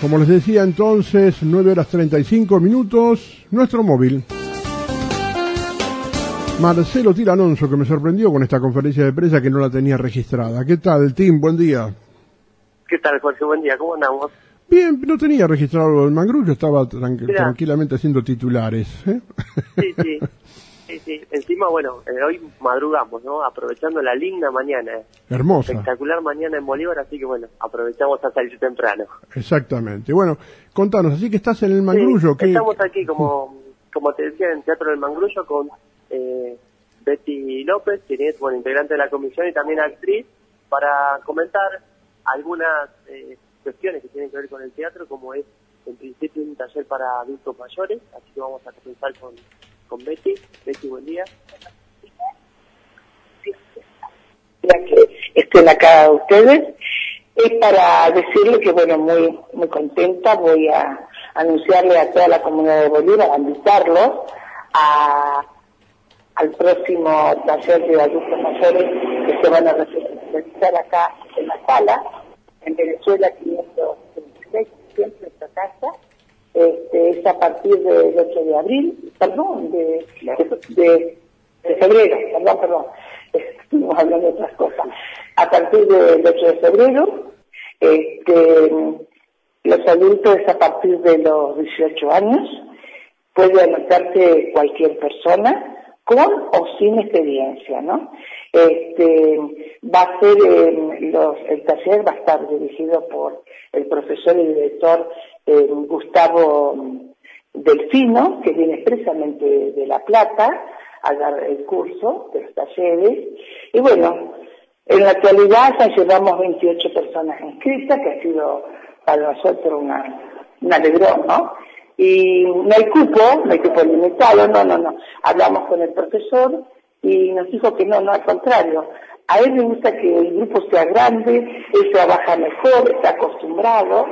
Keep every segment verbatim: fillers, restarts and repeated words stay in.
Como les decía entonces, nueve horas treinta y cinco minutos, nuestro móvil. Marcelo Tiranonso, que me sorprendió con esta conferencia de prensa que no la tenía registrada. ¿Qué tal, Tim? Buen día. ¿Qué tal, Jorge? Buen día. ¿Cómo andamos? Bien, no tenía registrado el mangrullo, estaba tranqu Mirá. tranquilamente haciendo titulares. ¿eh? Sí, sí. Sí, sí. Encima, bueno, eh, hoy madrugamos, ¿no? Aprovechando la linda mañana. Hermosa. Espectacular mañana en Bolívar, así que bueno, aprovechamos a salir temprano. Exactamente. Bueno, contanos, así que estás en el mangrullo. Sí, ¿qué? Estamos aquí, como como te decía, en Teatro del Mangrullo con eh, Betty López, quien es, bueno, integrante de la comisión y también actriz, para comentar algunas eh, cuestiones que tienen que ver con el teatro, como es, en principio, un taller para adultos mayores, así que vamos a comenzar con con Betty. Betty, buen día. Ya que estén acá ustedes, es para decirle que, bueno, muy muy contenta, voy a anunciarle a toda la comunidad de Bolívar, a invitarlos a, al próximo taller de adultos mayores que se van a realizar acá en la sala, en Venezuela quinientos veintiséis, siempre esta casa. Este, es a partir del ocho de abril, perdón, de, de, de, de febrero, perdón, perdón, estuvimos hablando de otras cosas. A partir del ocho de febrero, este, los adultos es a partir de los dieciocho años, puede anotarse cualquier persona, con o sin experiencia, ¿no? Este, va a ser, eh, los, el taller va a estar dirigido por el profesor y director eh, Gustavo Delfino, que viene expresamente de, de La Plata a dar el curso de los talleres. Y bueno, en la actualidad ya llevamos veintiocho personas inscritas, que ha sido para nosotros una, un alegrón, ¿no? Y no hay cupo, no hay cupo limitado, no, no, no. Hablamos con el profesor y nos dijo que no, no, al contrario. A él le gusta que el grupo sea grande, él trabaja mejor, está acostumbrado.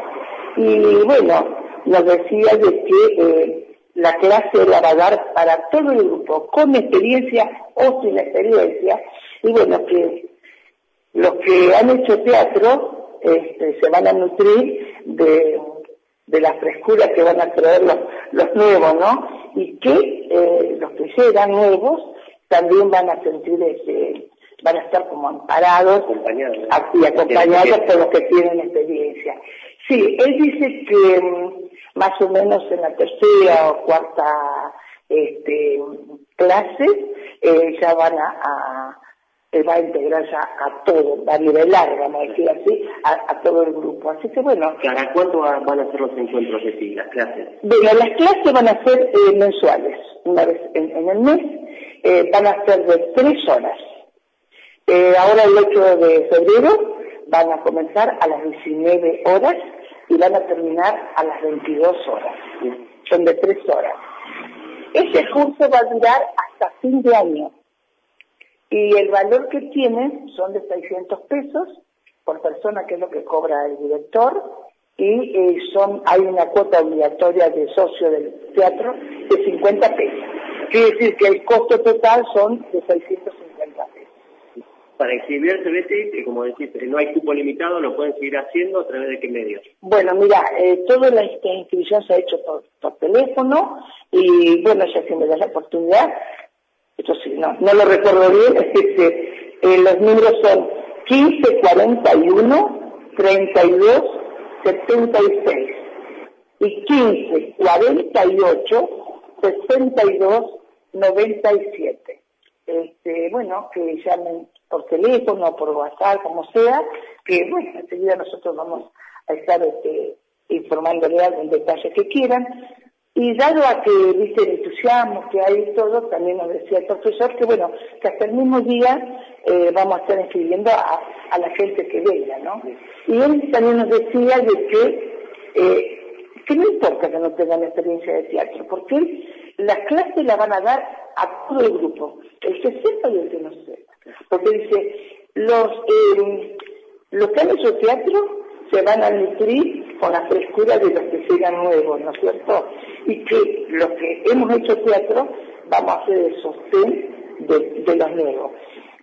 Y bueno, nos decía de que eh, la clase la va a dar para todo el grupo, con experiencia o sin experiencia. Y bueno, que los que han hecho teatro este, se van a nutrir de, de la frescura que van a traer los, los nuevos, ¿no? Y que eh, los que llegan nuevos también van a sentir ese, van a estar como amparados y acompañados por los que tienen experiencia. Sí, él dice que um, más o menos en la tercera o cuarta este, clase eh, ya van a, a eh, va a integrar ya a todo, va a nivelar, vamos a decir así, a, a todo el grupo. Así que bueno. ¿Cada cuánto van a ser los encuentros de ti, las clases? Bueno, las clases van a ser eh, mensuales, una vez en, en el mes, eh, van a ser de tres horas. Eh, ahora el ocho de febrero van a comenzar a las diecinueve horas y van a terminar a las veintidós horas. Son de tres horas. Ese curso va a durar hasta fin de año. Y el valor que tiene son de seiscientos pesos por persona, que es lo que cobra el director, y eh, son hay una cuota obligatoria de socio del teatro de cincuenta pesos. Quiere decir que el costo total son de seiscientos cincuenta pesos. Para inscribirse, Betty, como decís, no hay cupo limitado, lo pueden seguir haciendo a través de qué medios. Bueno, mira, eh, toda la esta inscripción se ha hecho por, por teléfono y bueno, ya si me da la oportunidad, esto sí, no, no lo recuerdo bien, es que eh, los números son quince cuarenta y uno treinta y dos setenta y seis y quince cuarenta y ocho sesenta y dos noventa y siete. Este, bueno, que llamen por teléfono, por WhatsApp, como sea, que bueno, enseguida nosotros vamos a estar este, informándole algún detalle que quieran. Y dado a que, viste, el entusiasmo que hay todo, también nos decía el profesor que, bueno, que hasta el mismo día eh, vamos a estar inscribiendo a, a la gente que venga, ¿no? Y él también nos decía de que, eh, que no importa que no tengan experiencia de teatro, porque las clases las van a dar a todo el grupo, el que sepa y el que no sepa. Porque dice, los, eh, los que han hecho teatro se van a nutrir con la frescura de los que llegan nuevos, ¿no es cierto? Y que los que hemos hecho teatro vamos a hacer el sostén de, de los nuevos.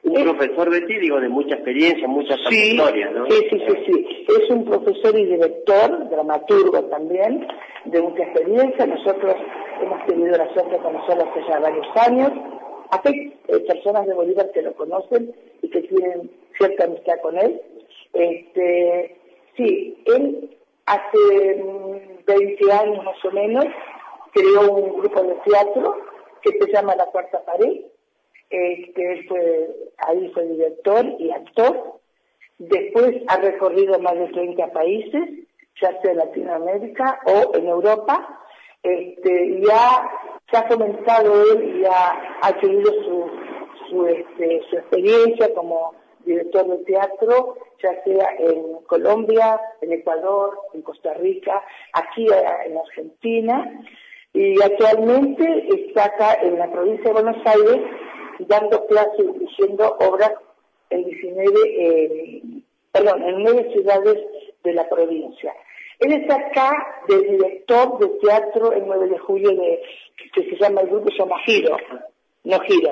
Un es, profesor, Betty, digo, de mucha experiencia, mucha trayectoria, ¿no? Sí, sí, sí, sí. Es un profesor y director, dramaturgo también, de mucha experiencia. Nosotros hemos tenido la suerte de conocerlo hace ya varios años. Hay eh, personas de Bolívar que lo conocen y que tienen cierta amistad con él. Este, sí, él hace veinte años más o menos creó un grupo de teatro que se llama La Cuarta Pared. Este, él fue, ahí fue director y actor. Después ha recorrido más de treinta países, ya sea en Latinoamérica o en Europa. Este, y ha, se ha fomentado él y ha adquirido su, su, este, su experiencia como director de teatro, ya sea en Colombia, en Ecuador, en Costa Rica, aquí en Argentina, y actualmente está acá en la provincia de Buenos Aires dando clases y dirigiendo obras en diecinueve, eh, perdón, en nueve ciudades de la provincia. Él está acá de director de teatro el nueve de julio de, que se llama el grupo, se llama Giro, no Giro.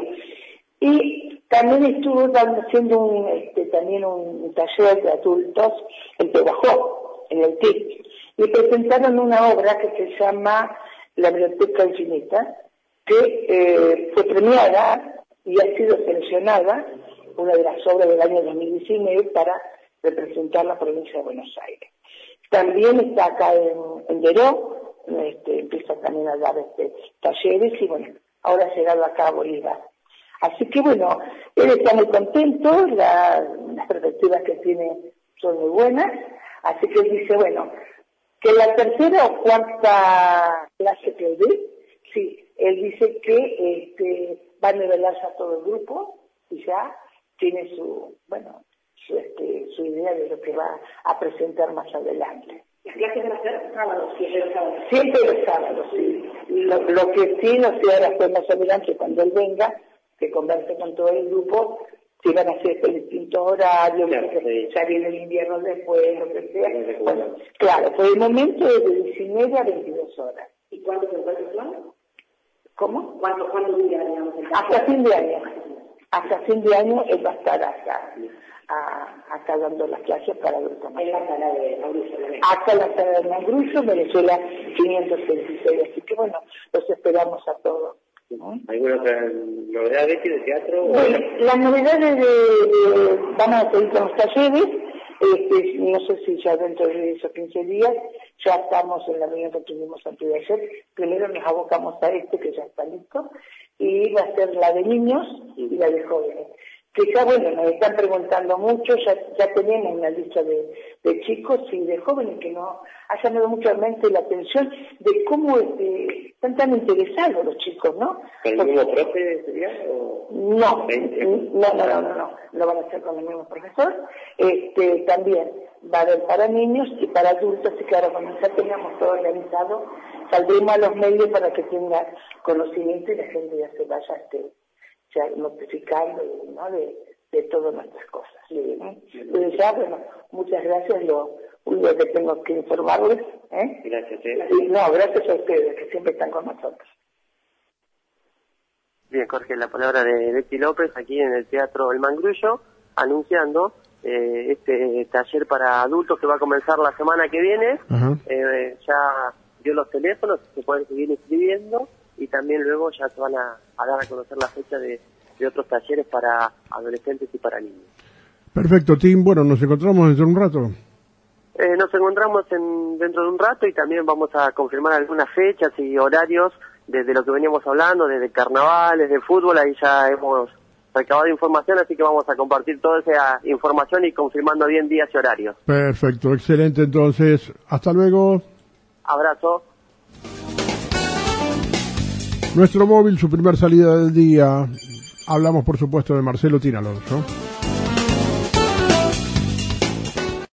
Y también estuvo dando, haciendo un, este, también un taller de adultos en Pehuajó, en el T I C. Y presentaron una obra que se llama La Biblioteca Infinita, que eh, fue premiada y ha sido seleccionada, una de las obras del año dos mil diecinueve, para representar la provincia de Buenos Aires. También está acá en, en Deró, este, empieza también a dar este, talleres y bueno, ahora ha llegado acá a Bolívar. Así que bueno, él está muy contento, la, las perspectivas que tiene son muy buenas, así que él dice, bueno, que la tercera o cuarta clase que él dé, sí, él dice que este, va a nivelarse a todo el grupo y ya tiene su, bueno, su, este, su idea de lo que va a presentar más adelante. ¿Las clases van a ser sábados? Siempre los sábados. Siempre los sábados, sí. Lo, lo que sí, no sé, ahora fue más adelante cuando él venga, que converse con todo el grupo, si van a hacer por distintos horarios, claro, sí. Ya viene el invierno después, lo que sea. Bueno, claro, por el momento es de diecinueve a veintidós horas. ¿Y cuánto se encuentra el plan? ¿Cómo? ¿Cuánto, cuánto dura, digamos, el Hasta fin de año. Hasta fin de año él va a estar acá, a, acá dando las clases para adultos. En la sala de Magrullo. Acá en la sala de Magrullo, Venezuela quinientos veintiséis. Así que bueno, los esperamos a todos. ¿No? ¿Alguna otra novedad de teatro? Bueno, las novedades de, de vamos a seguir con los talleres, este, no sé si ya dentro de esos quince días, ya estamos en la reunión que tuvimos antes de ayer, primero nos abocamos a este que ya está listo, y va a ser la de niños y la de jóvenes. Que ya, bueno, nos están preguntando mucho, ya, ya tenemos una lista de, de chicos y de jóvenes que nos ha llamado mucho la mente la atención de cómo este, están tan interesados los chicos, ¿no? ¿Con el mismo profe sería? O... No, no, no, no, no, no, lo van a hacer con el mismo profesor. Este, también va a haber para niños y para adultos, así que ahora cuando ya tengamos todo organizado, saldremos a los medios para que tengan conocimiento y la gente ya se vaya este, ya notificando, ¿no? de, de todas nuestras cosas. ¿Sí? Pero ya, bueno, muchas gracias, lo único que tengo que informarles. ¿eh? Gracias, ¿eh? Y, no, gracias a ustedes, que siempre están con nosotros. Bien, Jorge, la palabra de Betty López aquí en el Teatro El Mangrullo, anunciando eh, este taller para adultos que va a comenzar la semana que viene. Eh, ya dio los teléfonos, se pueden seguir inscribiendo y también luego ya se van a, a dar a conocer la fecha de, de otros talleres para adolescentes y para niños. Perfecto, Tim. Bueno, nos encontramos dentro de un rato. Eh, nos encontramos en, dentro de un rato y también vamos a confirmar algunas fechas y horarios desde lo que veníamos hablando, desde carnavales, de fútbol, ahí ya hemos recabado información, así que vamos a compartir toda esa información y confirmando bien días y horarios. Perfecto, excelente. Entonces, hasta luego. Abrazo. Nuestro móvil, su primer salida del día. Hablamos, por supuesto, de Marcelo Tinalonso.